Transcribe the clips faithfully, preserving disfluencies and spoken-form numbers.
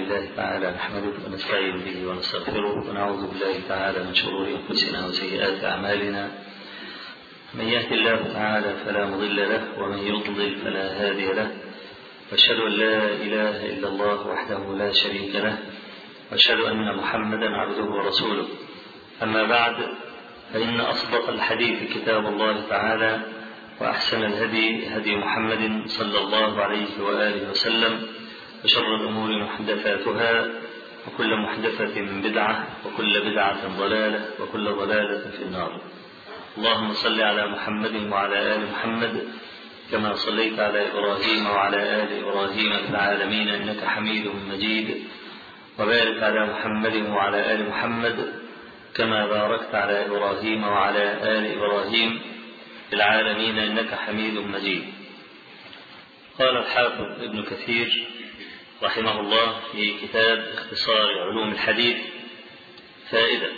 لله تعالى نحمده ونستعين به ونستغفره ونعوذ بالله تعالى من شرور أنفسنا وسيئات أعمالنا. من يهد الله تعالى فلا مضل له ومن يضلل فلا هادي له، وأشهد أن لا إله إلا الله وحده لا شريك له، وأشهد أن محمدا عبده ورسوله. أما بعد، فإن أصدق الحديث كتاب الله تعالى، وأحسن الهدي هدي محمد صلى الله عليه وآله وسلم، وشر الأمور محدثاتها، وكل محدثة بدعة، وكل بدعة ضلالة، وكل ضلالة في النار. اللهم صل على محمد وعلى آل محمد كما صليت على إبراهيم وعلى آل إبراهيم في العالمين إنك حميد مجيد، وبارك على محمد وعلى آل محمد كما باركت على إبراهيم وعلى آل إبراهيم في العالمين إنك حميد مجيد. قال الحافظ ابن كثير رحمه الله في كتاب اختصار علوم الحديث فائدة: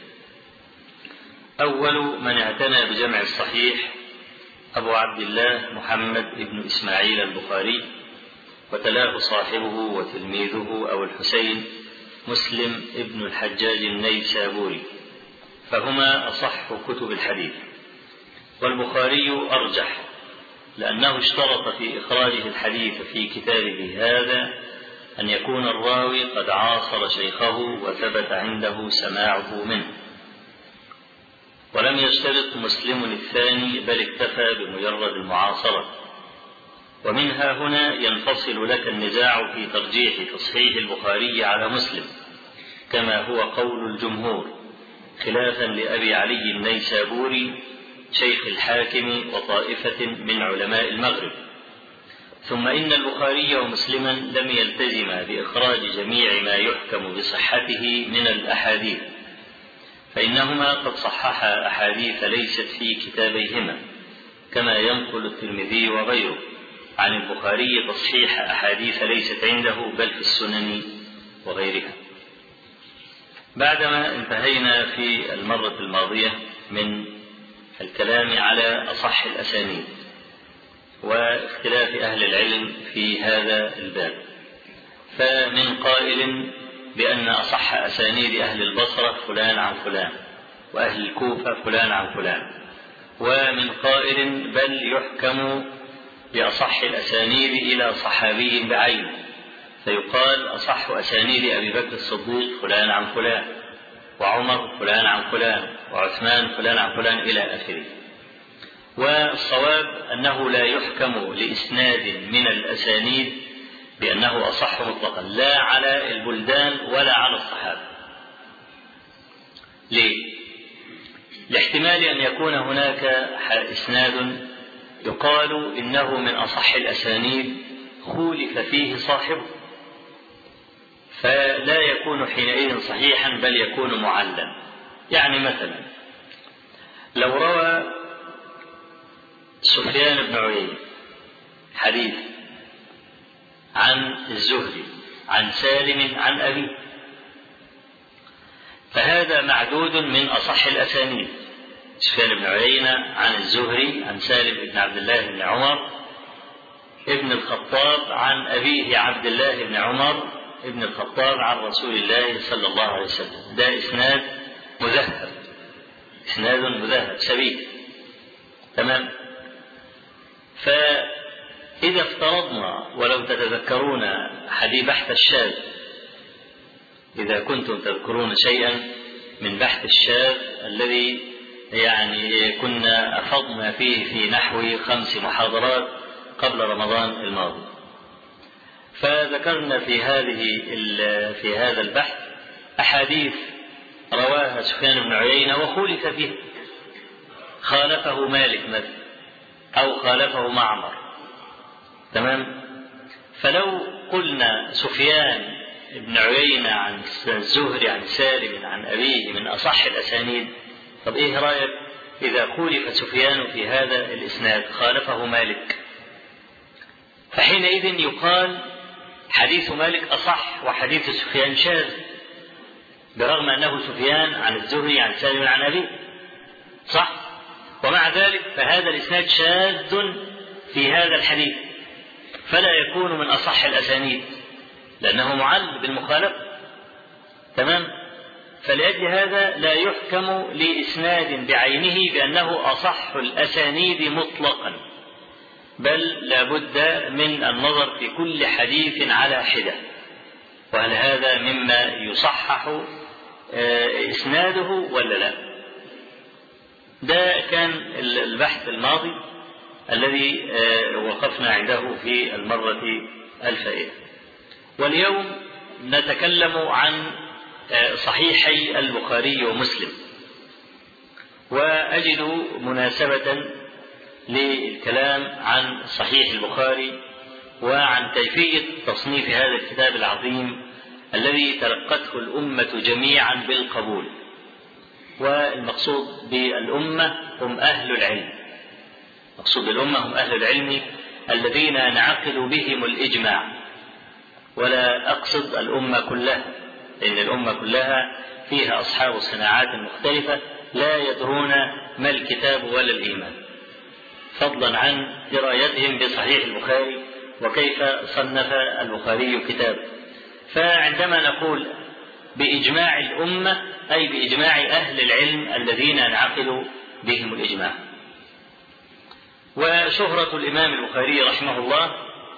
أول من اعتنى بجمع الصحيح أبو عبد الله محمد بن إسماعيل البخاري، وتلاه صاحبه وتلميذه أبو الحسين مسلم ابن الحجاج النيسابوري، فهما أصح كتب الحديث. والبخاري أرجح، لأنه اشترط في إخراجه الحديث في كتابه هذا أن يكون الراوي قد عاصر شيخه وثبت عنده سماعه منه، ولم يشترط مسلم الثاني، بل اكتفى بمجرد المعاصرة. ومنها هنا ينفصل لك النزاع في ترجيح تصحيح البخاري على مسلم، كما هو قول الجمهور، خلافا لأبي علي النيسابوري شيخ الحاكم وطائفة من علماء المغرب. ثم إن البخاري ومسلما لم يلتزما بإخراج جميع ما يحكم بصحته من الأحاديث، فإنهما قد صححا أحاديث ليست في كتابيهما، كما ينقل الترمذي وغيره عن البخاري تصحيح أحاديث ليست عنده بل في السنن وغيرها. بعدما انتهينا في المرة الماضية من الكلام على أصح الأسانيد واختلاف أهل العلم في هذا الباب، فمن قائل بأن أصح أسانيد أهل البصرة فلان عن فلان، وأهل الكوفة فلان عن فلان، ومن قائل بل يحكم بأصح الأسانيد إلى صحابي بعينه، فيقال أصح أسانيد أبي بكر الصديق فلان عن فلان، وعمر فلان عن فلان، وعثمان فلان عن فلان إلى آخره. والصواب أنه لا يحكم لإسناد من الأسانيد بأنه أصح مطلقا، لا على البلدان ولا على الصحابة. ليه؟ لاحتمال أن يكون هناك إسناد يقال إنه من أصح الأسانيد خولف فيه صاحبه، فلا يكون حينئذ صحيحا بل يكون معلا. يعني مثلا لو روى سفيان بن عيينة حديث عن الزهري عن سالم عن أبيه، فهذا معدود من أصح الأسانيد. سفيان بن عيينة عن الزهري عن سالم بن عبد الله بن عمر ابن الخطاب عن أبيه عبد الله بن عمر ابن الخطاب عن رسول الله صلى الله عليه وسلم، ده إسناد مذهب، إسناد مذهب سبيل. تمام؟ فإذا افترضنا، ولو تتذكرون حديث بحث الشاذ، إذا كنتم تذكرون شيئا من بحث الشاذ الذي يعني كنا أفضنا فيه في نحو خمس محاضرات قبل رمضان الماضي، فذكرنا في هذه في هذا البحث أحاديث رواها سفيان بن عيينة وخولف فيها، خالفه مالك مثلا أو خالفه معمر. تمام؟ فلو قلنا سفيان بن عيينة عن الزهري عن سالم عن أبيه من أصح الأسانيد، طب إيه رأيك إذا خولف سفيان في هذا الإسناد خالفه مالك؟ فحينئذ يقال حديث مالك أصح وحديث سفيان شاذ، برغم أنه سفيان عن الزهري عن سالم عن أبيه، صح؟ ومع ذلك فهذا الإسناد شاذ في هذا الحديث، فلا يكون من أصح الأسانيد. لأنه معل بالمخالفة. تمام؟ فلأجل هذا لا يحكم لإسناد بعينه بأنه أصح الأسانيد مطلقا، بل لا بد من النظر في كل حديث على حدة، وهل هذا مما يصحح إسناده ولا لا. ده كان البحث الماضي الذي وقفنا عنده في المرة الفائتة. واليوم نتكلم عن صحيحي البخاري ومسلم، وأجد مناسبة للكلام عن صحيح البخاري وعن كيفية تصنيف هذا الكتاب العظيم الذي تلقته الأمة جميعا بالقبول. والمقصود بالأمة هم أهل العلم، مقصود بالأمة هم أهل العلم الذين نعقد بهم الإجماع، ولا أقصد الأمة كلها، لأن الأمة كلها فيها أصحاب صناعات مختلفة لا يدرون ما الكتاب ولا الإيمان، فضلا عن درايتهم بصحيح البخاري وكيف صنف البخاري كتاب. فعندما نقول بإجماع الأمة أي بإجماع أهل العلم الذين نعقد بهم الإجماع. وشهرة الإمام البخاري رحمه الله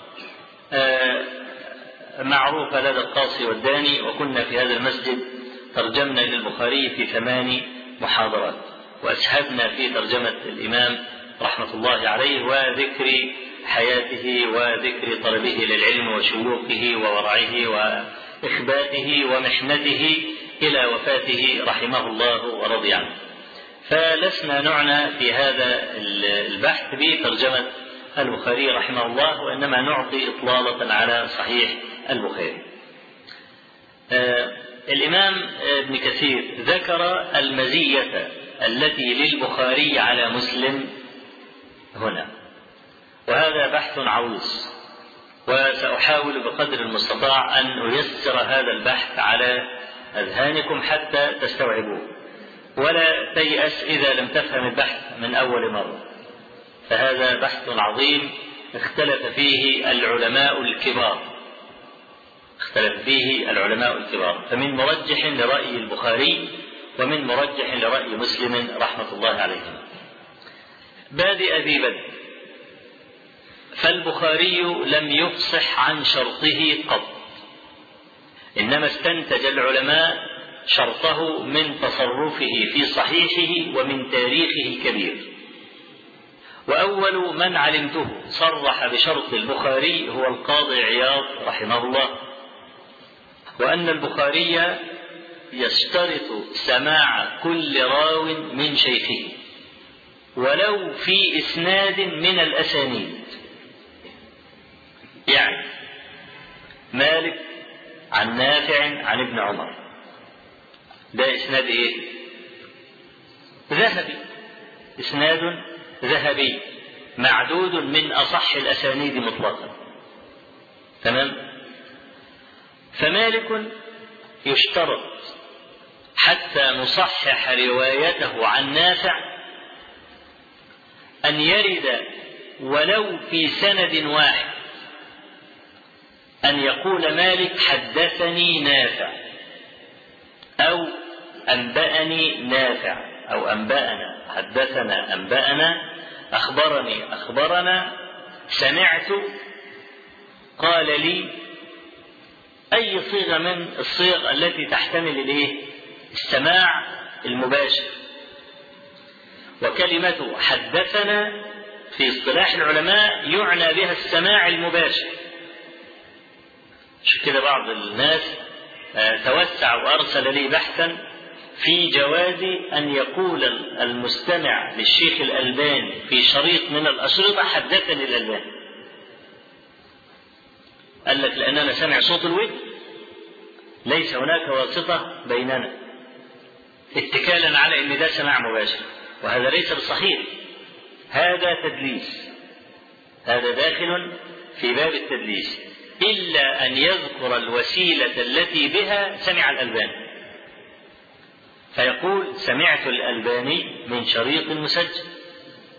معروفة لدى القاصي والداني، وكنا في هذا المسجد ترجمنا للبخاري في ثمان محاضرات، وأسهدنا في ترجمة الإمام رحمة الله عليه وذكر حياته وذكر طلبه للعلم وشيوخه وورعه وإخباته ومحنته إلى وفاته رحمه الله ورضي عنه. فلسنا نعنى في هذا البحث بترجمة البخاري رحمه الله، وإنما نعطي إطلالة على صحيح البخاري. آه الإمام ابن كثير ذكر المزية التي للبخاري على مسلم هنا، وهذا بحث عويص، وسأحاول بقدر المستطاع أن أيسر هذا البحث على أذهانكم حتى تستوعبوه، ولا تيأس إذا لم تفهم البحث من أول مرة، فهذا بحث عظيم اختلف فيه العلماء الكبار اختلف فيه العلماء الكبار فمن مرجح لرأي البخاري ومن مرجح لرأي مسلم رحمة الله عليهم. بادئ ذي بدء، فالبخاري لم يفصح عن شرطه قط، إنما استنتج العلماء شرطه من تصرفه في صحيحه ومن تاريخه الكبير. وأول من علمته صرح بشرط البخاري هو القاضي عياض رحمه الله، وأن البخاري يشترط سماع كل راو من شيخه ولو في إسناد من الأسانيد. يعني مالك عن نافع عن ابن عمر، ده إسناد إيه؟ ذهبي، إسناد ذهبي معدود من أصح الأسانيد مطلقا. تمام؟ فمالك يشترط حتى نصحح روايته عن نافع أن يرد ولو في سند واحد أن يقول مالك حدثني نافع أو أنبأني نافع أو أنبأنا حدثنا أنبأنا أخبرني أخبرنا سمعت قال لي، أي صيغة من الصيغ التي تحتمل الإيه؟ السماع المباشر. وكلمة حدثنا في اصطلاح العلماء يعنى بها السماع المباشر. شو كده بعض الناس توسع وأرسل لي بحثا في جواز أن يقول المستمع للشيخ الألباني في شريط من الأشرطة حدثني الألباني. قال لك لأننا سمع صوت الودن، ليس هناك واسطة بيننا، اتكالا على أن ده سماع مباشر، وهذا ليس بصحيح، هذا تدليس، هذا داخل في باب التدليس، إلا أن يذكر الوسيلة التي بها سمع الألباني، فيقول سمعت الألباني من شريط مسجل،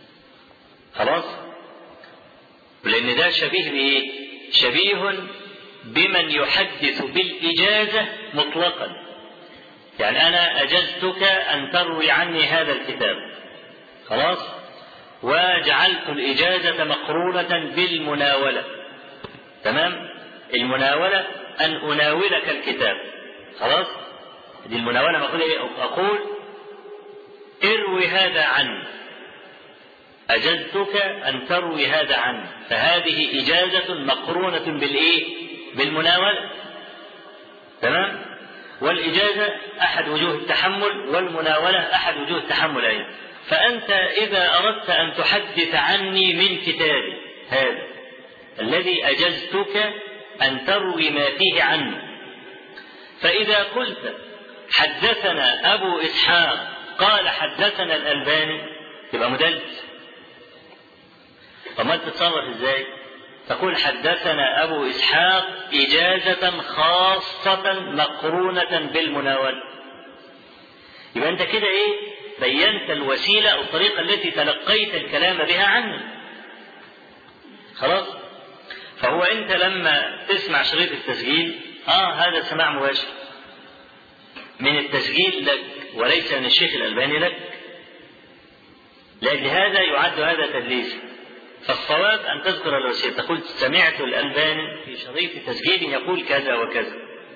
خلاص، لأن ده شبيه بإيه؟ شبيه بمن يحدث بالإجازة مطلقا. يعني أنا أجزتك أن تروي عني هذا الكتاب، خلاص، وجعلت الإجازة مقرونة بالمناولة، تمام؟ المناولة أن أناولك الكتاب، خلاص، دي المناولة. أقول إيه؟ أقول اروي هذا عني، أجزتك أن تروي هذا عني، فهذه إجازة مقرونة بالإيه؟ بالمناولة، تمام؟ والإجازة أحد وجوه التحمل، والمناولة أحد وجوه التحمل أيضا. فأنت إذا أردت أن تحدث عني من كتابي هذا الذي أجزتك أن تروي ما فيه عني، فإذا قلت حدثنا أبو إسحاق قال حدثنا الألباني يبقى مدلس. فما تتصرف إزاي؟ تقول حدثنا أبو إسحاق إجازة خاصة مقرونة بالمناولة. يبقى أنت كده إيه؟ بينت الوسيلة أو الطريقة التي تلقيت الكلام بها عني، خلاص. فهو أنت لما تسمع شريط التسجيل آه هذا سماع مباشر من التسجيل لك وليس من الشيخ الألباني لك، لأجل هذا يعد هذا تدليسا. فالصواب أن تذكر الوسيلة، تقول سمعت الألباني في شريط تسجيل يقول كذا وكذا.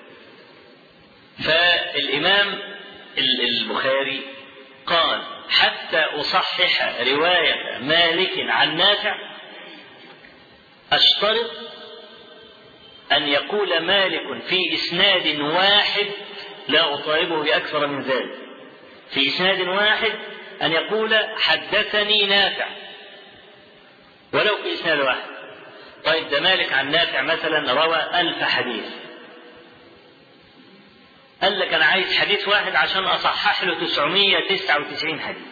فالإمام البخاري قال حتى أصحح رواية مالك عن نافع أشترط أن يقول مالك في إسناد واحد، لا أطالبه بأكثر من ذلك، في إسناد واحد أن يقول حدثني نافع ولو في إسناد واحد. طيب ده مالك عن نافع مثلا روى ألف حديث، قال لك أنا عايز حديث واحد عشان أصحح له تسعمائة وتسعة وتسعين حديث.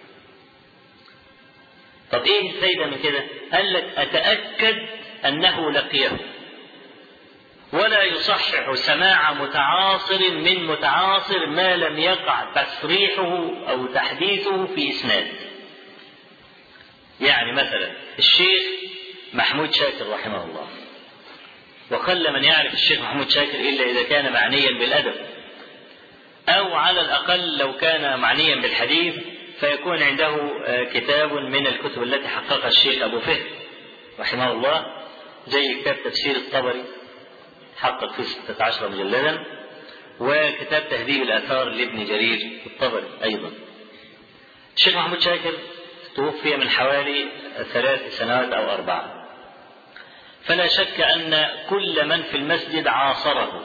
طب إيه الفايدة من كده؟ قال لك أتأكد أنه لقيه، ولا يصحح سماع متعاصر من متعاصر ما لم يقع تصريحه أو تحديثه في إسناد. يعني مثلا الشيخ محمود شاكر رحمه الله، وقل من يعرف الشيخ محمود شاكر إلا إذا كان معنيا بالأدب، أو على الأقل لو كان معنيا بالحديث فيكون عنده كتاب من الكتب التي حققها الشيخ أبو فهد رحمه الله، زي كتاب تفسير الطبري حقق فيه ستة عشر مجلدا، وكتاب تهذيب الآثار لابن جرير الطبري أيضا. الشيخ محمود شاكر توفي من حوالي ثلاث سنوات أو أربعة، فلا شك أن كل من في المسجد عاصره،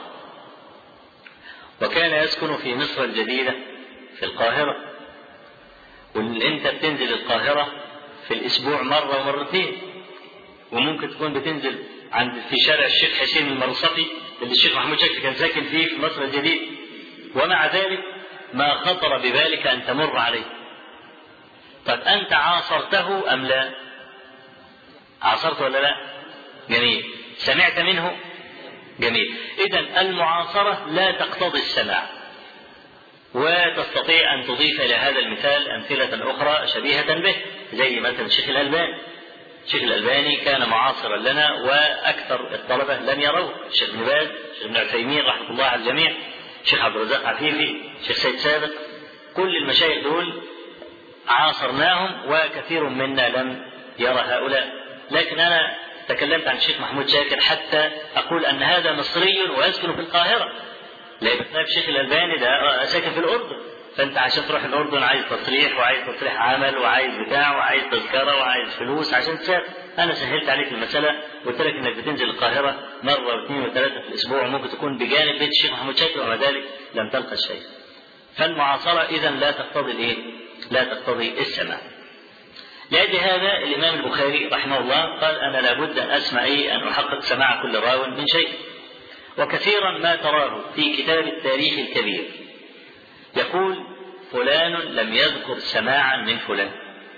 وكان يسكن في مصر الجديدة في القاهرة، وانت بتنزل القاهرة في الأسبوع مرة ومرتين، وممكن تكون بتنزل عند في شارع الشيخ حسين المرصفي اللي الشيخ محمود شاكر كان ساكن فيه في مصر الجديدة، ومع ذلك ما خطر ببالك أن تمر عليه. طب أنت عاصرته أم لا؟ عاصرته ولا لا؟ جميل. سمعت منه؟ جميل. إذن المعاصرة لا تقتضي السماع، وتستطيع أن تضيف إلى هذا المثال أمثلة أخرى شبيهة به، زي مثلا الشيخ الألباني. الشيخ الألباني كان معاصرا لنا وأكثر الطلبة لم يروه، الشيخ ابن باز، الشيخ ابن عثيمين رحمة الله على الجميع، الشيخ عبد الرزاق عفيفي، الشيخ سيد سابق، كل المشايخ دول عاصرناهم وكثير منا لم يرى هؤلاء. لكن أنا تكلمت عن الشيخ محمود شاكر حتى أقول أن هذا مصري ويسكن في القاهرة، لأن الشيخ الألباني ده ساكن في الأردن، فأنت عشان تروح الأردن عايز تصريح وعايز تصريح عمل وعايز بتاع وعايز تذكرة وعايز فلوس عشان تسافر. أنا سهلت عليك المسألة وقلت لك إنك بتنزل القاهرة مرة واثنين وثلاثة في الأسبوع، وممكن تكون بجانب بيت الشيخ محمود شاكر ومع ذلك لم تلقى الشيء. فالمعاصرة إذن لا تقتضي الإيه؟ لا تقتضي السماع. لأجل هذا الإمام البخاري رحمه الله قال أنا لابد أن أسمع إيه؟ أن أحقق سماع كل راو من شيء. وكثيرا ما تراه في كتاب التاريخ الكبير يقول فلان لم يذكر سماعا من فلان.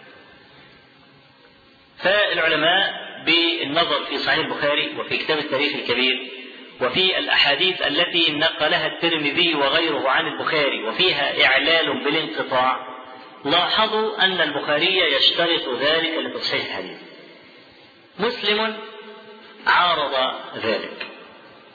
فالعلماء بالنظر في صحيح البخاري وفي كتاب التاريخ الكبير وفي الأحاديث التي نقلها الترمذي وغيره عن البخاري وفيها إعلال بالانقطاع، لاحظوا أن البخاري يشترط ذلك لتصحيح الحديث. مسلم عارض ذلك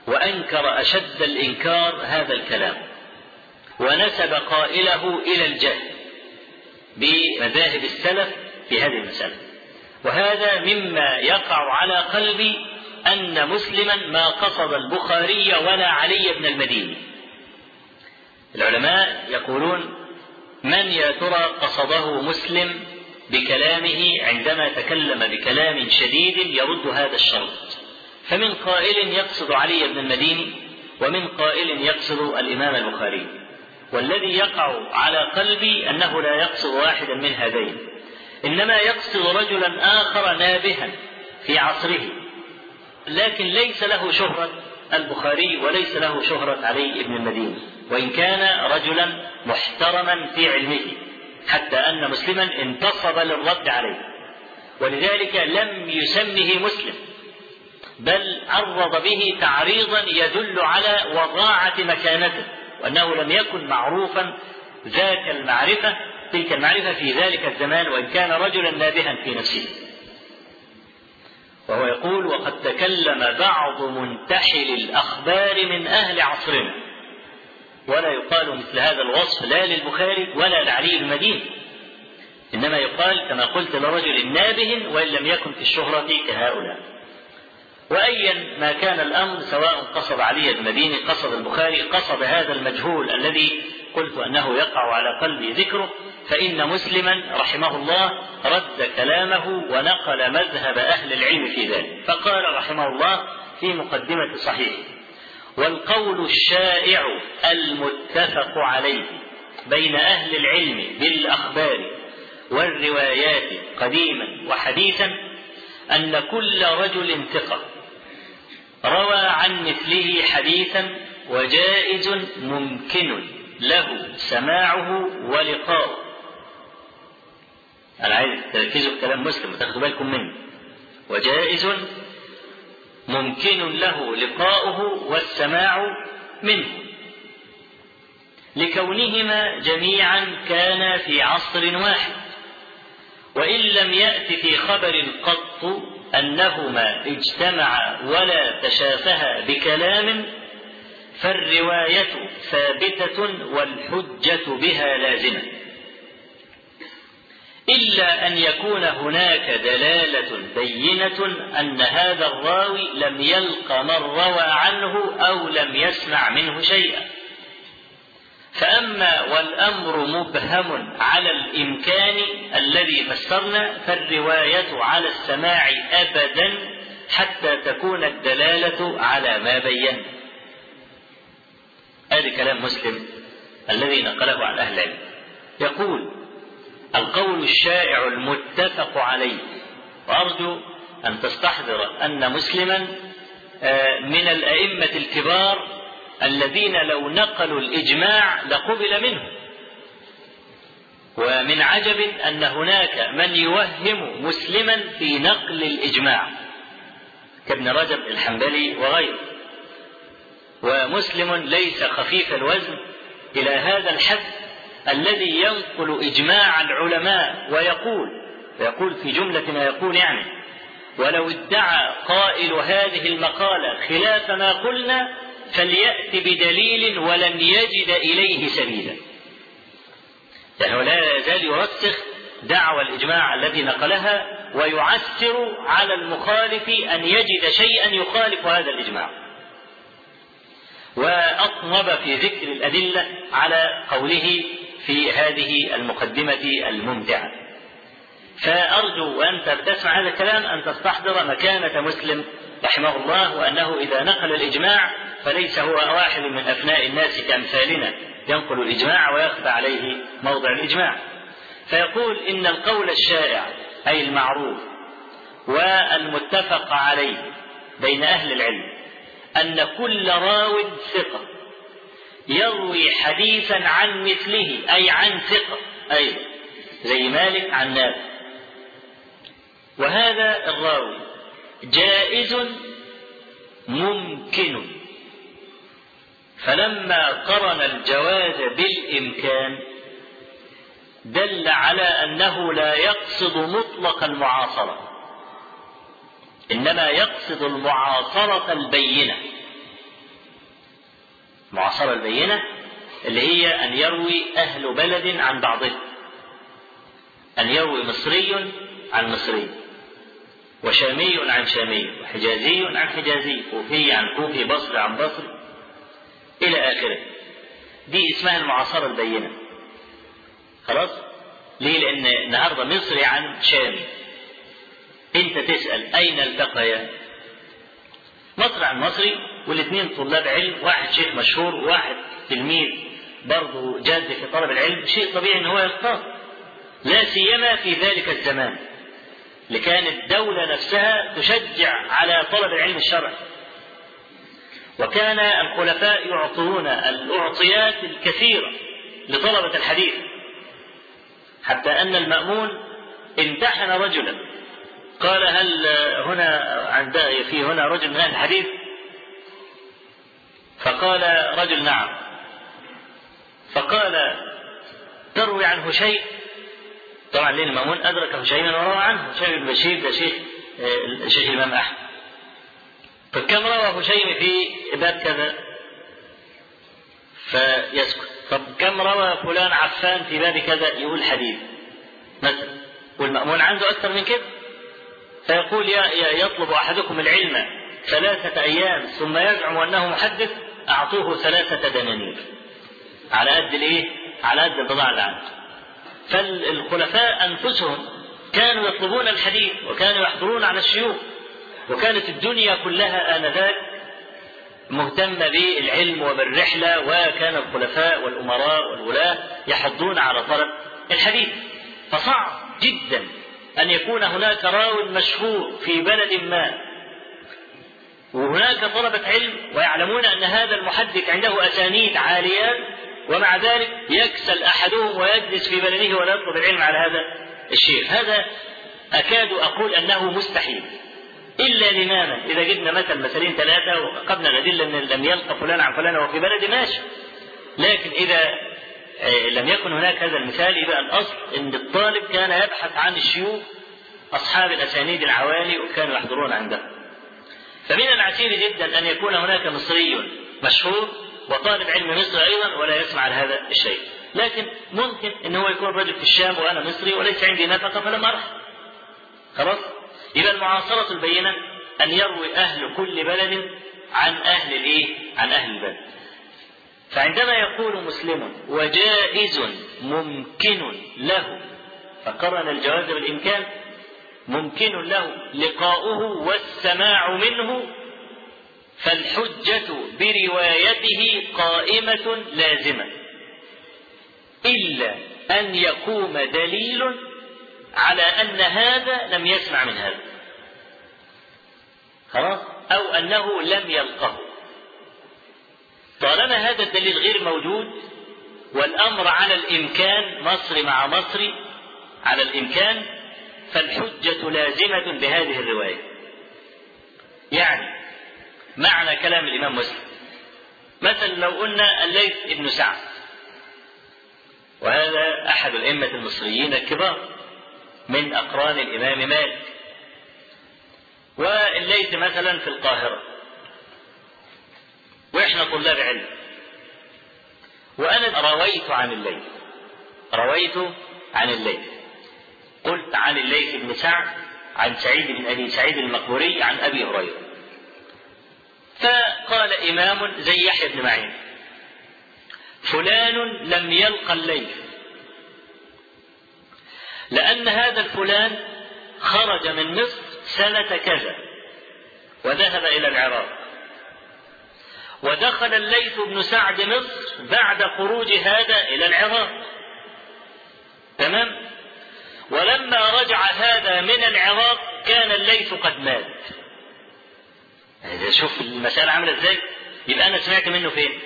وأنكر أشد الإنكار هذا الكلام، ونسب قائله إلى الجهل بمذاهب السلف في هذه المسألة. وهذا مما يقع على قلبي أن مسلما ما قصد البخاري ولا علي بن المديني. العلماء يقولون من يا ترى قصده مسلم بكلامه عندما تكلم بكلام شديد يرد هذا الشرط؟ فمن قائل يقصد علي بن المديني، ومن قائل يقصد الإمام البخاري. والذي يقع على قلبي أنه لا يقصد واحدا من هذين، إنما يقصد رجلا آخر نابها في عصره، لكن ليس له شهرة البخاري وليس له شهرة علي بن المديني، وإن كان رجلا محترما في علمه، حتى أن مسلما انتصب للرد عليه، ولذلك لم يسمه مسلم، بل عرض به تعريضا يدل على وضاعة مكانته، وأنه لم يكن معروفا ذاك المعرفة تلك المعرفة في ذلك الزمان، وإن كان رجلا نابها في نفسه. وهو يقول: وقد تكلم بعض منتحل الأخبار من أهل عصرنا. ولا يقال مثل هذا الوصف لا للبخاري ولا لعلي بن المديني، إنما يقال كما قلت لرجل نابه وإن لم يكن في الشهرة كهؤلاء. وأيا ما كان الأمر، سواء قصد علي بن المديني، قصد البخاري، قصد هذا المجهول الذي قلت أنه يقع على قلبي ذكره، فإن مسلما رحمه الله رد كلامه ونقل مذهب أهل العلم في ذلك، فقال رحمه الله في مقدمة صحيح: والقول الشائع المتفق عليه بين أهل العلم بالأخبار والروايات قديما وحديثا أن كل رجل ثقة روى عن مثله حديثا وجائز ممكن له سماعه ولقاؤه. أنا عايز تركزوا في كلام مسلم وتاخدوا بالكم منه. وجائز ممكن له لقاؤه والسماع منه، لكونهما جميعا كانا في عصر واحد، وإن لم يأت في خبر قط أنهما اجتمعا ولا تشافها بكلام، فالرواية ثابتة والحجة بها لازمة، إلا أن يكون هناك دلالة بينة أن هذا الراوي لم يلق من روى عنه أو لم يسمع منه شيئا. فأما والأمر مبهم على الإمكان الذي فسرنا، فالرواية على السماع أبدا حتى تكون الدلالة على ما بين. هذا كلام مسلم الذي نقله عن أهل العلم. يقول: القول الشائع المتفق عليه. وأرجو أن تستحضر أن مسلما من الأئمة الكبار الذين لو نقلوا الإجماع لقبل منه. ومن عجب أن هناك من يوهم مسلما في نقل الإجماع كابن رجب الحنبلي وغيره. ومسلم ليس خفيف الوزن إلى هذا الحد الذي ينقل إجماع العلماء ويقول ويقول في جملة ما يقول يعني: ولو ادعى قائل هذه المقالة خلاف ما قلنا فليأت بدليل ولن يجد إليه سبيلا. يعني لا يزال يرسخ دعوى الإجماع الذي نقلها، ويعسر على المخالف أن يجد شيئا يخالف هذا الإجماع. وأطنب في ذكر الأدلة على قوله في هذه المقدمة الممتعة. فأرجو وأنت بتسمع هذا الكلام أن تستحضر مكانة مسلم رحمه الله، وأنه إذا نقل الإجماع فليس هو واحد من أفناء الناس كأمثالنا ينقل الإجماع ويخفى عليه موضع الإجماع. فيقول: إن القول الشائع أي المعروف والمتفق عليه بين أهل العلم أن كل راو ثقة يروي حديثا عن مثله، أي عن ثقة أيضا، زي مالك عن نافع، وهذا الراوي جائز ممكن. فلما قرن الجواز بالإمكان دل على أنه لا يقصد مطلق المعاصرة، إنما يقصد المعاصرة البينة، المعاصرة البينة اللي هي أن يروي أهل بلد عن بعضه، أن يروي مصري عن مصري، وشامي عن شامي، وحجازي عن حجازي، كوفي عن كوفي، بصري عن بصري، إلى آخره. دي اسمها المعاصرة البينة. خلاص؟ ليه؟ لأن النهارده مصري عن شامي، أنت تسأل أين التقيا؟ مصري عن مصري، والاثنين طلاب علم، واحد شيخ مشهور وواحد تلميذ برضه جاد في طلب العلم، شيء طبيعي ان هو يختار، لا سيما في ذلك الزمان اللي كانت الدولة نفسها تشجع على طلب العلم الشرعي، وكان الخلفاء يعطون الأعطيات الكثيرة لطلبة الحديث، حتى أن المأمون امتحن رجلا قال: هل هنا عند في هنا رجل من أهل الحديث؟ فقال رجل: نعم. فقال: تروي عنه شيء؟ طبعا لأن المأمون أدرك هشيما وروى عنه، هشيم بن بشير ده شيخ شيخ الإمام أحمد. فكم روى هشيم في باب كذا؟ فيسكت. طب كم روى فلان عفان في باب كذا؟ يقول حديث مثلا، والمأمون عنده أكثر من كده، فيقول: يا يطلب أحدكم العلم ثلاثة أيام ثم يزعم أنه محدث، أعطوه ثلاثة دنانير على قد الإيه؟ على قد البضاعة اللي عنده. فالخلفاء أنفسهم كانوا يطلبون الحديث وكانوا يحضرون على الشيوخ، وكانت الدنيا كلها آنذاك مهتمة بالعلم وبالرحلة، وكان الخلفاء والأمراء والولاة يحضون على طلب الحديث. فصعب جدا أن يكون هناك راو مشهور في بلد ما وهناك طلبة علم ويعلمون أن هذا المحدث عنده أسانيد عاليات، ومع ذلك يكسل أحدهم ويجلس في بلده ولا يطلب العلم على هذا الشيخ. هذا أكاد أقول أنه مستحيل، إلا لماذا؟ إذا جبنا مثل مثلين ثلاثة وقبل الأدلة أن لم يلقى فلان عن فلان وفي بلد ماشي، لكن إذا لم يكن هناك هذا المثال يبقى الأصل أن الطالب كان يبحث عن الشيوخ أصحاب الأسانيد العوالي وكانوا يحضرون عندهم. فمن العسير جدا أن يكون هناك مصري مشهور وطالب علم مصري أيضا ولا يسمع هذا الشيء، لكن ممكن أن هو يكون رجل في الشام وأنا مصري وليس عندي نفقة فلم أرح. خلاص؟ إذا المعاصرة البينة أن يروي أهل كل بلد عن أهل الإيه؟ عن أهل البلد. فعندما يقول مسلم: وجائز ممكن له، فقرن الجواز بالإمكان، ممكن له لقاؤه والسماع منه، فالحجة بروايته قائمة لازمة، إلا أن يقوم دليل على أن هذا لم يسمع من هذا، خلاص، أو أنه لم يلقه. طالما هذا الدليل غير موجود والأمر على الإمكان، مصري مع مصري على الإمكان، فالحجة لازمة بهذه الرواية. يعني معنى كلام الإمام مسلم مثلا لو قلنا الليث بن سعد، وهذا أحد الأئمة المصريين الكبار من أقران الإمام مالك، والليث مثلا في القاهرة وإحنا طلاب علم، وأنا رويت عن الليث رويت عن الليث قلت عن الليث بن سعد عن سعيد بن أبي سعيد المقبوري عن أبي هريرة، فقال إمام زي يحيى بن معين: فلان لم يلقى الليث، لأن هذا الفلان خرج من مصر سنة كذا وذهب إلى العراق، ودخل الليث بن سعد مصر بعد خروج هذا إلى العراق، تمام؟ ولما رجع هذا من العراق كان الليث قد مات. شوف المسألة عاملة ازاي؟ يبقى أنا سمعت منه فين؟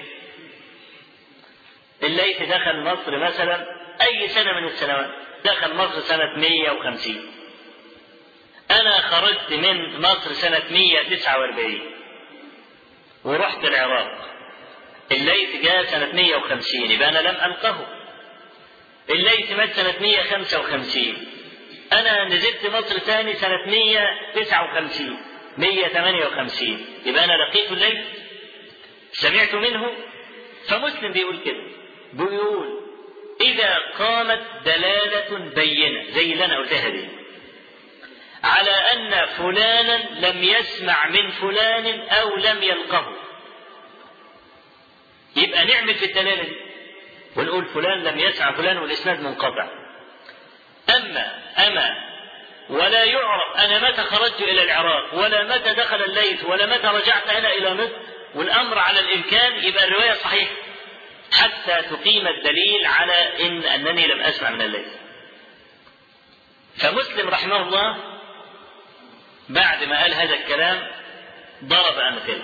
الليث دخل مصر مثلا أي سنة من السنوات، دخل مصر سنة مية وخمسين، أنا خرجت من مصر سنة مية وتسعة وأربعين ورحت العراق، الليث جاء سنة مية وخمسين، يبقى أنا لم ألقه. الليث مات سنة مية وخمسة وخمسين، أنا نزلت مصر ثاني سنة مية وتسعة وخمسين مية وثمانية وخمسين، يبقى أنا لقيت الليث، سمعت منه، فمسلم بيقول كده، بيقول إذا قامت دلالة بينة زي اللي أنا قلتها دي على أن فلانا لم يسمع من فلان أو لم يلقه، يبقى نعمل في الدلالة دي ونقول فلان لم يسمع فلان والإسناد منقطع. أما أما ولا يعرف أنا متى خرجت إلى العراق ولا متى دخل الليث ولا متى رجعت أنا إلى مصر والأمر على الإمكان، يبقى الرواية صحيحة حتى تقيم الدليل على إن أنني لم أسمع من الليث. فمسلم رحمه الله بعد ما قال هذا الكلام ضرب أمثلة،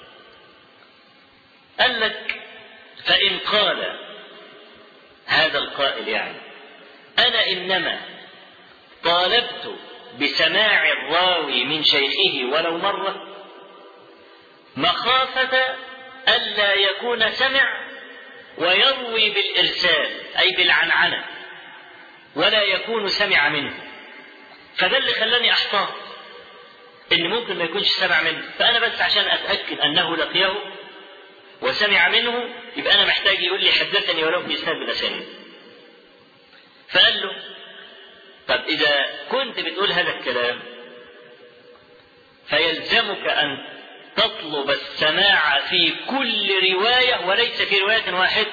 قال لك فإن قال هذا القائل يعني أنا إنما طالبت بسماع الراوي من شيخه ولو مرة مخافة ألا يكون سمع ويروي بالإرسال أي بالعنعنة ولا يكون سمع منه، فده اللي خلاني أحتاط إن ممكن ما يكونش سمع منه، فأنا بس عشان أتأكد أنه لقيه وسمع منه يبقى أنا محتاج يقول لي حدثني ولو بإسناد بالأسانيد. فقال له طب إذا كنت بتقول هذا الكلام فيلزمك أن تطلب السماع في كل رواية وليس في رواية واحدة،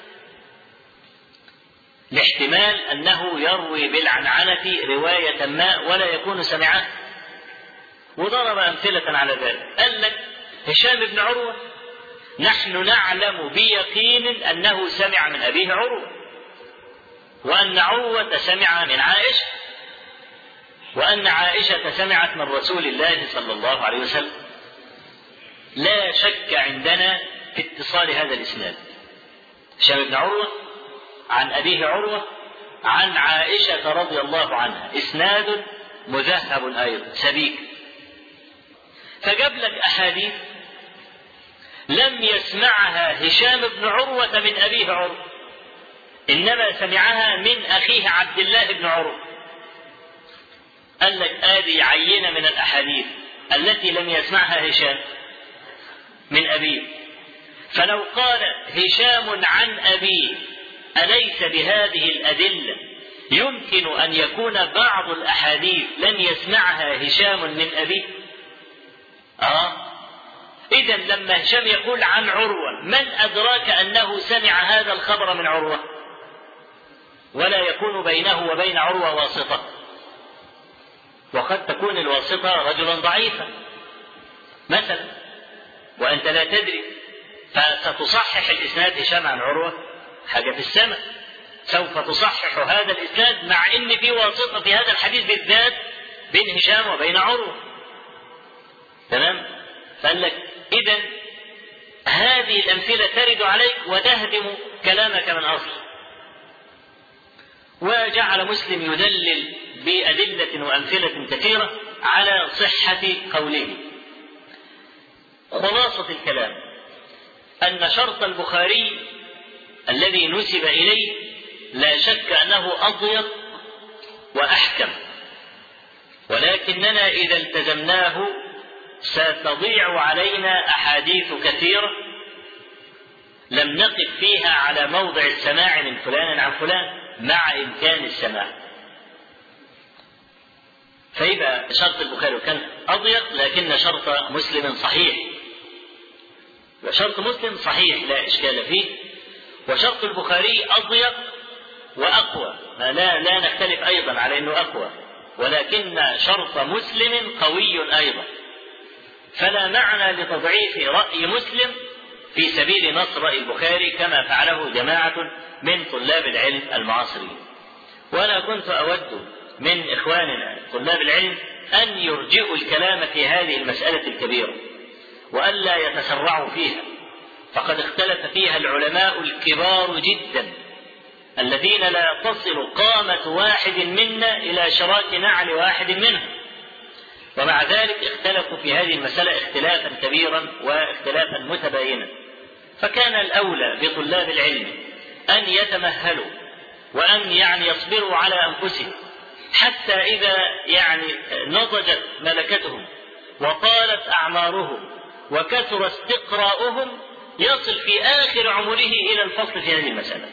لاحتمال أنه يروي بالعنعنة رواية ما ولا يكون سمعها. وضرب أمثلة على ذلك، قال لك هشام بن عروة نحن نعلم بيقين أنه سمع من أبيه عروة، وأن عروة سمع من عائشة، وأن عائشة سمعت من رسول الله صلى الله عليه وسلم، لا شك عندنا في اتصال هذا الإسناد. هشام بن عروة عن أبيه عروة عن عائشة رضي الله عنها، إسناد مذهب أيضا سبيك. فجاب لك أحاديث لم يسمعها هشام بن عروة من أبيه عروة، إنما سمعها من أخيه عبد الله بن عروة. قال لك آدي عينة من الأحاديث التي لم يسمعها هشام من أبيه، فلو قال هشام عن أبيه أليس بهذه الأدلة يمكن أن يكون بعض الأحاديث لم يسمعها هشام من أبيه؟ آه إذا لما هشام يقول عن عروة من أدراك أنه سمع هذا الخبر من عروة؟ ولا يكون بينه وبين عروة واسطة، وقد تكون الواسطة رجلا ضعيفا مثلا وأنت لا تدري، فستصحح الإسناد هشام عن عروة حاجة في السماء، سوف تصحح هذا الإسناد مع إن في واسطة في هذا الحديث بالذات بين هشام وبين عروة. تمام؟ فقال لك إذن هذه الأمثلة ترد عليك وتهدم كلامك من أصل. وجعل مسلم يدلل بأدلة وأمثلة كثيرة على صحة قوله. خلاصة الكلام أن شرط البخاري الذي نسب إليه لا شك أنه أضيق وأحكم، ولكننا إذا التزمناه ستضيع علينا أحاديث كثيرة لم نقف فيها على موضع السماع من فلان عن فلان مع إمكان السماع. فيبقى شرط البخاري كان أضيق لكن شرط مسلم صحيح، شرط مسلم صحيح لا إشكال فيه، وشرط البخاري أضيق وأقوى، لا, لا نختلف أيضا على أنه أقوى، ولكن شرط مسلم قوي أيضا، فلا معنى لتضعيف رأي مسلم في سبيل نصر رأي البخاري كما فعله جماعة من طلاب العلم المعاصرين. وأنا كنت أود من إخواننا طلاب العلم أن يرجئوا الكلام في هذه المسألة الكبيرة وألا يتسرعوا فيها، فقد اختلف فيها العلماء الكبار جدا الذين لا تصل قامة واحد منا إلى شراك نعل واحد منهم، ومع ذلك اختلفوا في هذه المسألة اختلافا كبيرا واختلافا متباينا. فكان الأولى بطلاب العلم أن يتمهلوا وأن يعني يصبروا على أنفسهم حتى إذا يعني نضجت ملكتهم وطالت أعمارهم وكثر استقراؤهم يصل في آخر عمره إلى الفصل في هذه المسألة،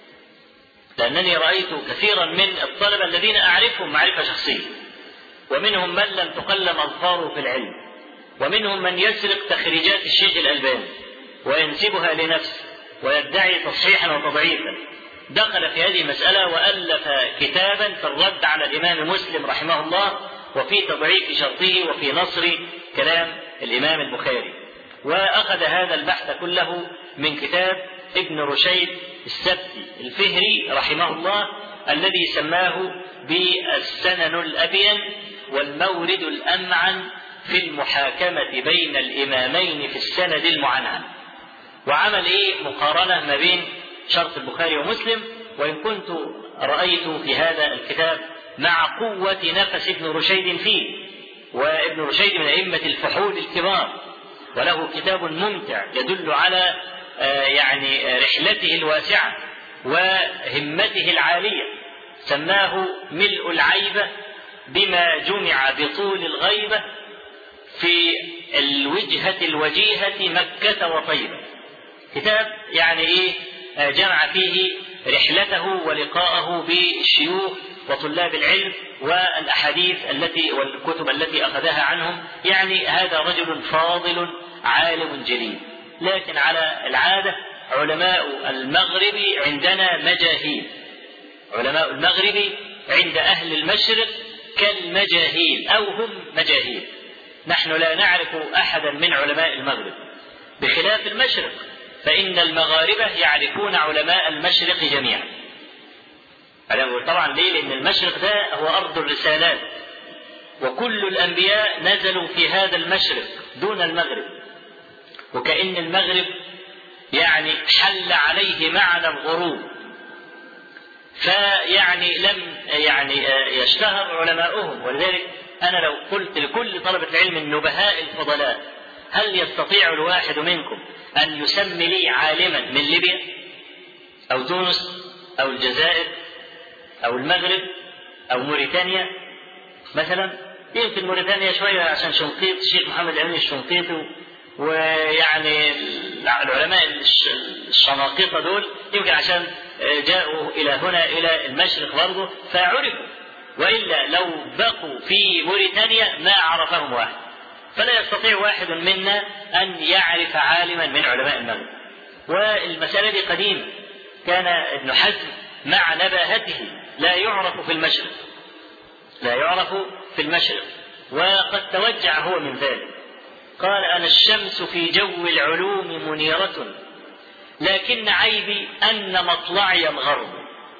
لأنني رأيت كثيرا من الطلبة الذين أعرفهم معرفة شخصية، ومنهم من لم تقلم أظفاره في العلم، ومنهم من يسرق تخريجات الشيخ الألباني وينسبها لنفسه ويدعي تصحيحا وتضعيفا. دخل في هذه المسألة وألف كتابا في الرد على الإمام مسلم رحمه الله، وفي تضعيف شرطه وفي نصر كلام الإمام البخاري. وأخذ هذا البحث كله من كتاب ابن رشيد السبتي الفهري رحمه الله، الذي سماه بالسنن الأبين والمورد الأمعن في المحاكمة بين الإمامين في السند المعنعن. وعمل إيه مقارنة ما بين شرط البخاري ومسلم. وإن كنت رأيت في هذا الكتاب مع قوة نفس ابن رشيد فيه، وابن رشيد من أئمة الفحول الكبار، وله كتاب ممتع يدل على يعني رحلته الواسعة وهمته العالية، سماه ملء العيبة بما جمع بطول الغيبة في الوجهة الوجيهة مكة وطيبة. كتاب يعني إيه جمع فيه رحلته ولقاءه بالشيوخ وطلاب العلم والأحاديث التي والكتب التي أخذها عنهم. يعني هذا رجل فاضل عالم جليل، لكن على العادة علماء المغرب عندنا مجاهيل، علماء المغرب عند أهل المشرق كالمجاهيل أو هم مجاهيل. نحن لا نعرف أحدا من علماء المغرب، بخلاف المشرق فإن المغاربة يعرفون علماء المشرق جميعا. طبعا ليه؟ لأن المشرق ده هو أرض الرسالات، وكل الأنبياء نزلوا في هذا المشرق دون المغرب، وكأن المغرب يعني حل عليه معنى الغروب، فيعني لم يعني يشتهر علماؤهم. ولذلك أنا لو قلت لكل طلبة العلم النبهاء الفضلاء هل يستطيع الواحد منكم أن يسمي لي عالما من ليبيا أو تونس أو الجزائر أو المغرب أو موريتانيا مثلا؟ يمكن موريتانيا شوية عشان شنقيط الشيخ محمد الأمين الشنقيطي، ويعني العلماء الشناقيطة دول يمكن عشان جاءوا إلى هنا إلى المشرق برضه فعرفوا، وإلا لو بقوا في موريتانيا ما عرفهم واحد. فلا يستطيع واحد منا أن يعرف عالما من علماء المغرب. والمسألة دي قديمة، كان ابن حزم مع نباهته لا يعرف في المشرق، لا يعرف في المشرق، وقد توجع هو من ذلك. قال: أنا الشمس في جو العلوم منيرة، لكن عيبي أن مطلعي الغرب،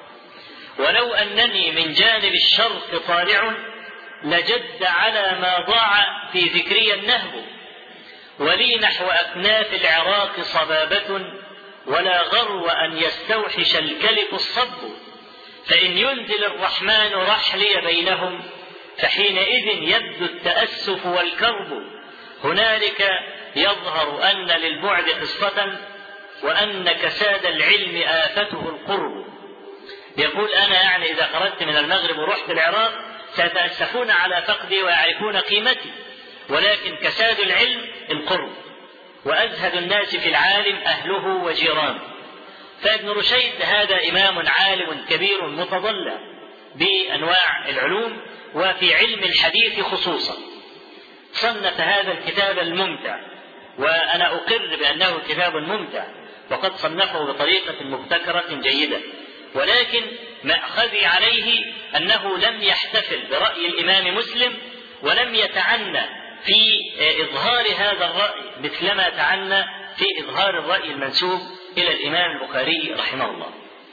ولو أنني من جانب الشرق طالع لجد على ما ضاع في ذكري النهب، ولي نحو أكناف العراق صبابة، ولا غرو أن يستوحش الكلب الصب، فإن ينزل الرحمن رحلي بينهم فحينئذ يبدو التأسف والكرب، هنالك يظهر أن للبعد قصة، وأن كساد العلم آفته القرب. يقول: أنا يعني إذا خرجت من المغرب ورحت العراق سيتأسفون على فقدي ويعرفون قيمتي، ولكن كساد العلم القرب، وأزهد الناس في العالم أهله وجيرانه. فابن رشيد هذا إمام عالم كبير متضلع بأنواع العلوم وفي علم الحديث خصوصا، صنف هذا الكتاب الممتع، وأنا أقر بأنه كتاب ممتع، وقد صنفه بطريقة مبتكرة جيدة. ولكن مأخذي عليه أنه لم يحتفل برأي الإمام مسلم، ولم يتعنى في إظهار هذا الرأي مثلما تعنى في إظهار الرأي المنسوب إلى الإمام البخاري رحمه الله.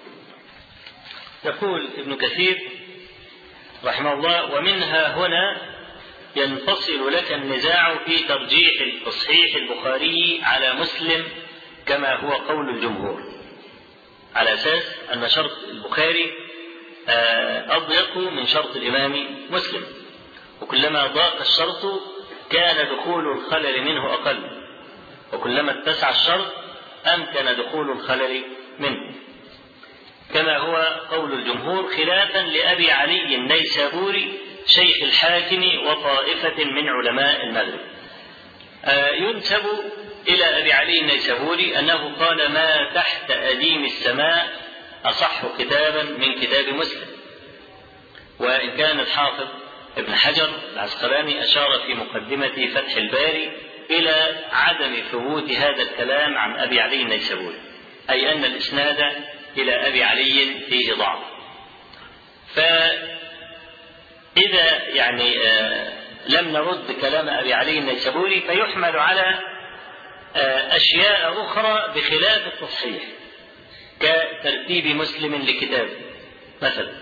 يقول ابن كثير رحمه الله: ومنها هنا ينفصل لك النزاع في ترجيح تصحيح البخاري على مسلم كما هو قول الجمهور، على أساس أن شرط البخاري أضيق من شرط الإمام مسلم، وكلما ضاق الشرط كان دخول الخلل منه أقل، وكلما اتسع الشرط أمكن دخول الخلل منه، كما هو قول الجمهور، خلافا لأبي علي النيسابوري شيخ الحاكم وطائفة من علماء المغرب. ينسب إلى أبي علي النيسابوري أنه قال: ما تحت أديم السماء أصح كتابا من كتاب مسلم. وإن كان الحافظ ابن حجر العسقلاني أشار في مقدمة فتح الباري إلى عدم ثبوت هذا الكلام عن أبي علي النيسابوري، أي أن الإسناد إلى أبي علي فيه ضعف. فإذا يعني لم نرد كلام أبي علي النيسابوري فيحمل على أشياء أخرى بخلاف التصحيح، كترتيب مسلم لكتابه مثلا،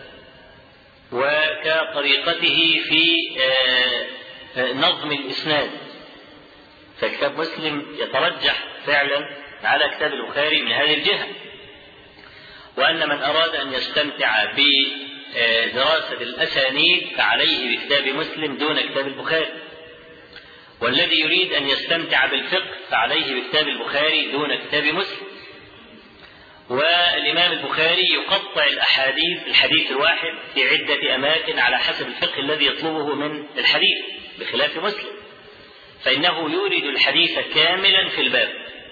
وكطريقته في نظم الإسناد. فكتاب مسلم يترجح فعلا على كتاب البخاري من هذه الجهة. وأن من أراد أن يستمتع بدراسة الأسانيد فعليه بكتاب مسلم دون كتاب البخاري، والذي يريد أن يستمتع بالفقه فعليه بكتاب البخاري دون كتاب مسلم. والإمام البخاري يقطع الأحاديث الحديث الواحد في عدة أماكن على حسب الفقه الذي يطلبه من الحديث، بخلاف مسلم فإنه يورد الحديث كاملا في الباب،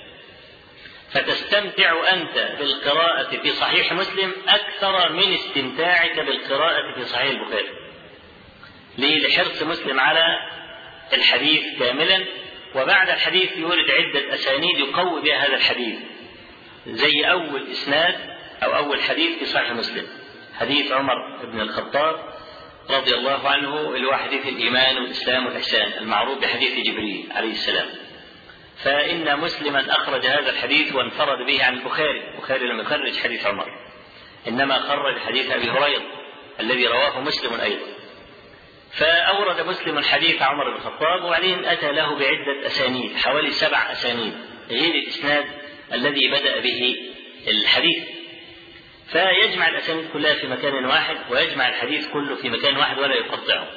فتستمتع أنت بالقراءة في صحيح مسلم أكثر من استمتاعك بالقراءة في صحيح البخاري. ليه؟ لحرص مسلم على الحديث كاملا، وبعد الحديث يورد عدة أسانيد يقوي بها هذا الحديث، زي أول إسناد أو أول حديث في صحيح مسلم حديث عمر بن الخطاب رضي الله عنه، اللي هو حديث الإيمان والإسلام والإحسان المعروف بحديث جبريل عليه السلام. فإن مسلما أخرج هذا الحديث وانفرد به عن البخاري. البخاري لم يخرج حديث عمر، إنما خرج حديث أبي هريرة الذي رواه مسلم أيضا. فأورد مسلم حديث عمر بن الخطاب، وبعدين أتى له بعدة أسانيد، حوالي سبع أسانيد غير الإسناد الذي بدأ به الحديث. فيجمع الأسانيد كلها في مكان واحد، ويجمع الحديث كله في مكان واحد ولا يقطعه.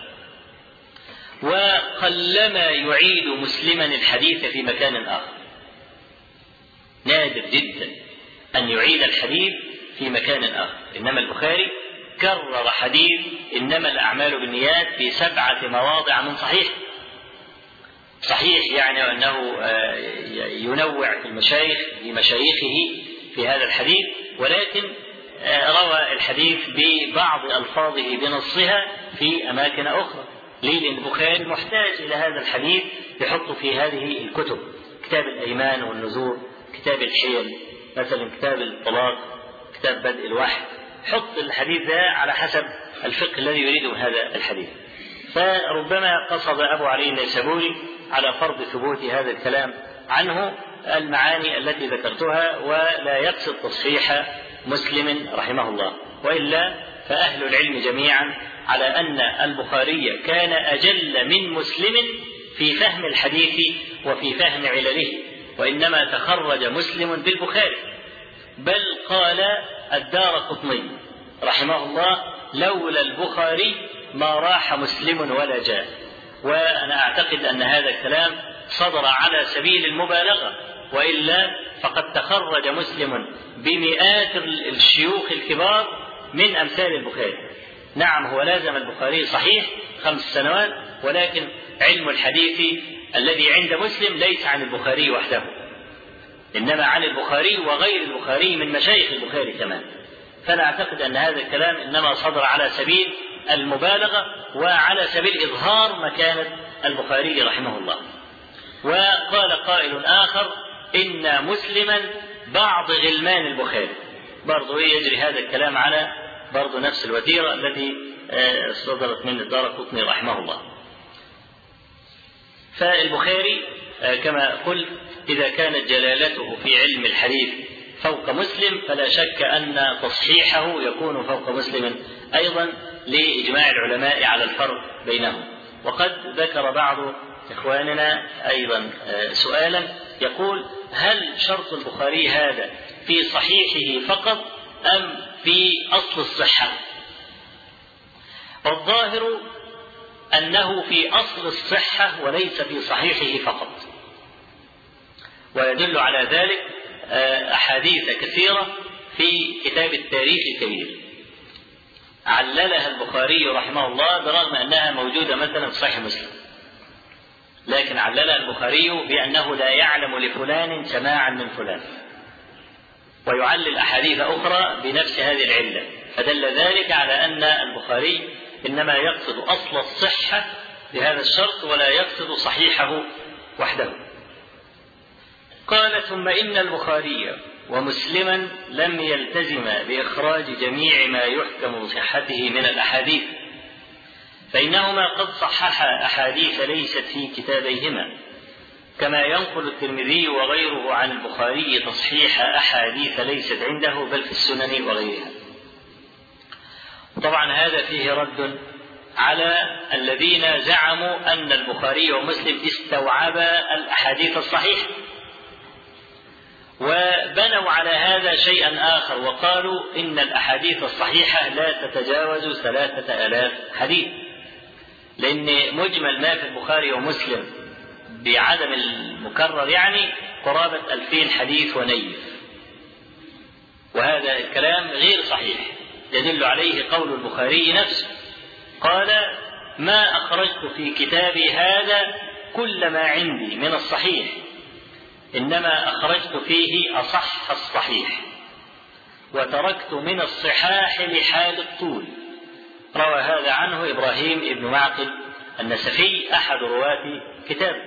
وقلما يعيد مسلما الحديث في مكان آخر، نادر جدا أن يعيد الحديث في مكان آخر. إنما البخاري كرر حديث إنما الأعمال بالنيات في سبعة مواضع من صحيح. صحيح يعني أنه ينوع في المشايخ لمشايخه في هذا الحديث، ولكن روى الحديث ببعض ألفاظه بنصها في أماكن أخرى. ليه؟ لأن البخاري محتاج إلى هذا الحديث يحط في هذه الكتب، كتاب الأيمان والنذور، كتاب الحيل مثلا، كتاب الطلاق، كتاب بدء الوحي، حط الحديث ده على حسب الفقه الذي يريده من هذا الحديث. فربما قصد أبو علي النيسابوري على فرض ثبوت هذا الكلام عنه المعاني التي ذكرتها، ولا يقصد تصحيح مسلم رحمه الله. وإلا فأهل العلم جميعا على أن البخاري كان أجل من مسلم في فهم الحديث وفي فهم علله، وإنما تخرج مسلم بالبخاري. بل قال الدارقطني رحمه الله: لولا البخاري ما راح مسلم ولا جاء. وأنا أعتقد أن هذا الكلام صدر على سبيل المبالغة، وإلا فقد تخرج مسلم بمئات الشيوخ الكبار من أمثال البخاري. نعم، هو لازم البخاري صحيح خمس سنوات، ولكن علم الحديث الذي عند مسلم ليس عن البخاري وحده، إنما عن البخاري وغير البخاري من مشايخ البخاري كمان. فأنا أعتقد أن هذا الكلام إنما صدر على سبيل المبالغة وعلى سبيل إظهار مكانة البخاري رحمه الله. وقال قائل آخر: إن مسلما بعض غلمان البخاري. برضو يجري هذا الكلام على برضو نفس الوتيرة التي صدرت من الدارقطني رحمه الله. فالبخاري كما قلت إذا كانت جلالته في علم الحديث فوق مسلم، فلا شك أن تصحيحه يكون فوق مسلم أيضا، لإجماع العلماء على الفرق بينهم. وقد ذكر بعض إخواننا أيضا سؤالا يقول: هل شرط البخاري هذا في صحيحه فقط أم في أصل الصحة؟ والظاهر أنه في أصل الصحة وليس في صحيحه فقط، ويدل على ذلك أحاديث كثيرة في كتاب التاريخ الكبير عللها البخاري رحمه الله، برغم أنها موجودة مثلا في صحيح مسلم. لكن علل البخاري بأنه لا يعلم لفلان سماعا من فلان، ويعلل أحاديث أخرى بنفس هذه العلة، فدل ذلك على أن البخاري إنما يقصد أصل الصحة بهذا الشرط ولا يقصد صحيحه وحده. قال: ثم إن البخاري ومسلما لم يلتزم بإخراج جميع ما يحكم بصحته من الأحاديث، فإنهما قد صححا أحاديث ليست في كتابيهما، كما ينقل الترمذي وغيره عن البخاري تصحيح أحاديث ليست عنده بل في السنن وغيرها. طبعا هذا فيه رد على الذين زعموا أن البخاري ومسلم استوعبا الأحاديث الصحيحة، وبنوا على هذا شيئا آخر وقالوا إن الأحاديث الصحيحة لا تتجاوز ثلاثة آلاف حديث، لأن مجمل ما في البخاري ومسلم بعدم المكرر يعني قرابة ألفين حديث ونيف، وهذا الكلام غير صحيح، يدل عليه قول البخاري نفسه، قال: ما أخرجت في كتابي هذا كل ما عندي من الصحيح، إنما أخرجت فيه أصح الصحيح، وتركت من الصحاح لحال الطول. روى هذا عنه إبراهيم ابن معقل النسفي أحد رواة كتابه،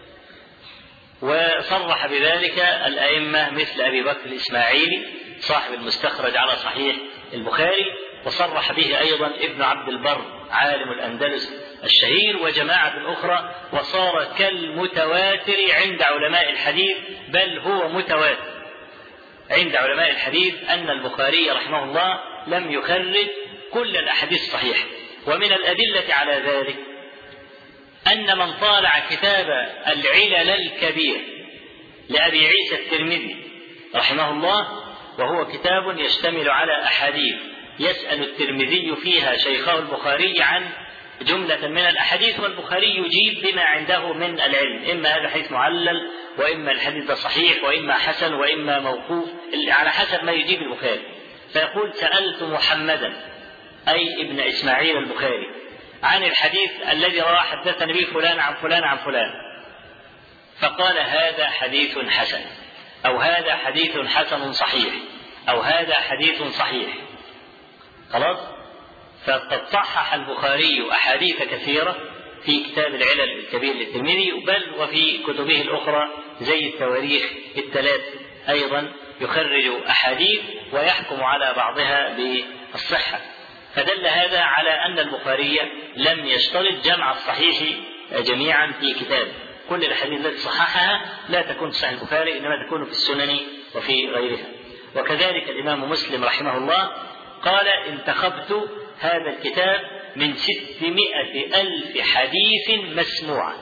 وصرح بذلك الأئمة مثل أبي بكر الإسماعيلي صاحب المستخرج على صحيح البخاري، وصرح به أيضا ابن عبد البر عالم الأندلس الشهير وجماعة أخرى، وصار كالمتواتر عند علماء الحديث، بل هو متواتر عند علماء الحديث أن البخاري رحمه الله لم يخرج كل الأحاديث الصحيحة. ومن الأدلة على ذلك أن من طالع كتاب العلل الكبير لأبي عيسى الترمذي رحمه الله، وهو كتاب يشتمل على أحاديث يسأل الترمذي فيها شيخه البخاري عن جملة من الأحاديث، والبخاري يجيب بما عنده من العلم، إما هذا الحديث معلل، وإما الحديث صحيح، وإما حسن، وإما موقوف، على حسب ما يجيب البخاري. فيقول: سألت محمدا أي ابن إسماعيل البخاري عن الحديث الذي رواه حدثنا به فلان عن فلان عن فلان، فقال: هذا حديث حسن، أو هذا حديث حسن صحيح، أو هذا حديث صحيح. خلاص؟ فقد صحح البخاري أحاديث كثيرة في كتاب العلل الكبير للترمذي، بل وفي كتبه الأخرى زي التواريخ الثلاث أيضا يخرج أحاديث ويحكم على بعضها بالصحة. فدل هذا على أن البخاري لم يشترط جمع الصحيح جميعا في كتابه، كل الأحاديث التي صححها لا تكون في صحيح البخاري، إنما تكون في السنن وفي غيرها. وكذلك الإمام مسلم رحمه الله قال: انتخبت هذا الكتاب من ستمائة ألف حديث مسموعا.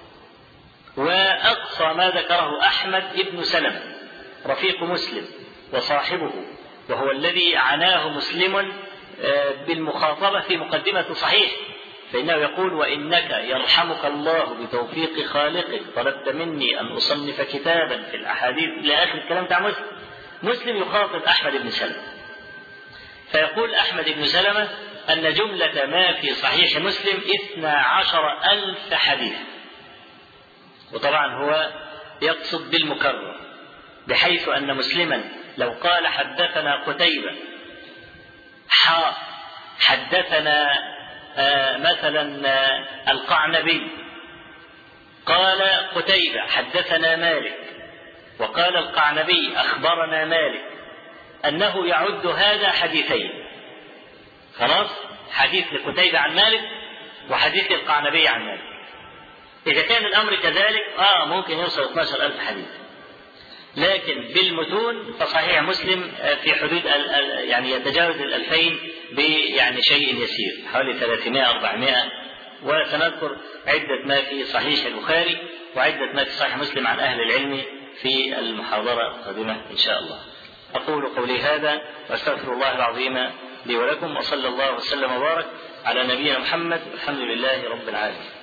وأقصى ما ذكره أحمد بن سلمة رفيق مسلم وصاحبه، وهو الذي عناه مسلم بالمخاطبة في مقدمة صحيح، فإنه يقول: وإنك يرحمك الله بتوفيق خالقك طلبت مني أن أصنف كتابا في الأحاديث، إلى آخر الكلام بتاع مسلم. مسلم يخاطب أحمد بن سلمة، فيقول أحمد بن سلمة أن جملة ما في صحيح مسلم اثنا عشر ألف حديث. وطبعا هو يقصد بالمكرر، بحيث أن مسلما لو قال: حدثنا قتيبة حا حدثنا آه مثلا آه القعنبي، قال قتيبة حدثنا مالك، وقال القعنبي أخبرنا مالك، أنه يعد هذا حديثين. خلاص؟ حديث لقتيبة عن مالك وحديث القعنبي عن مالك. إذا كان الأمر كذلك آه ممكن يوصل اثنا عشر ألف حديث، لكن بالمتون فصحيح مسلم في حدود يعني يتجاوز الألفين يعني شيء يسير، حوالي ثلاثمائة أربعمائة. وسنذكر عدة ما في صحيح البخاري وعدة ما في صحيح مسلم عن أهل العلم في المحاضرة القادمة إن شاء الله. أقول قولي هذا وأستغفر الله العظيم لي ولكم، وصلى الله وسلم وبارك على نبينا محمد، الحمد لله رب العالمين.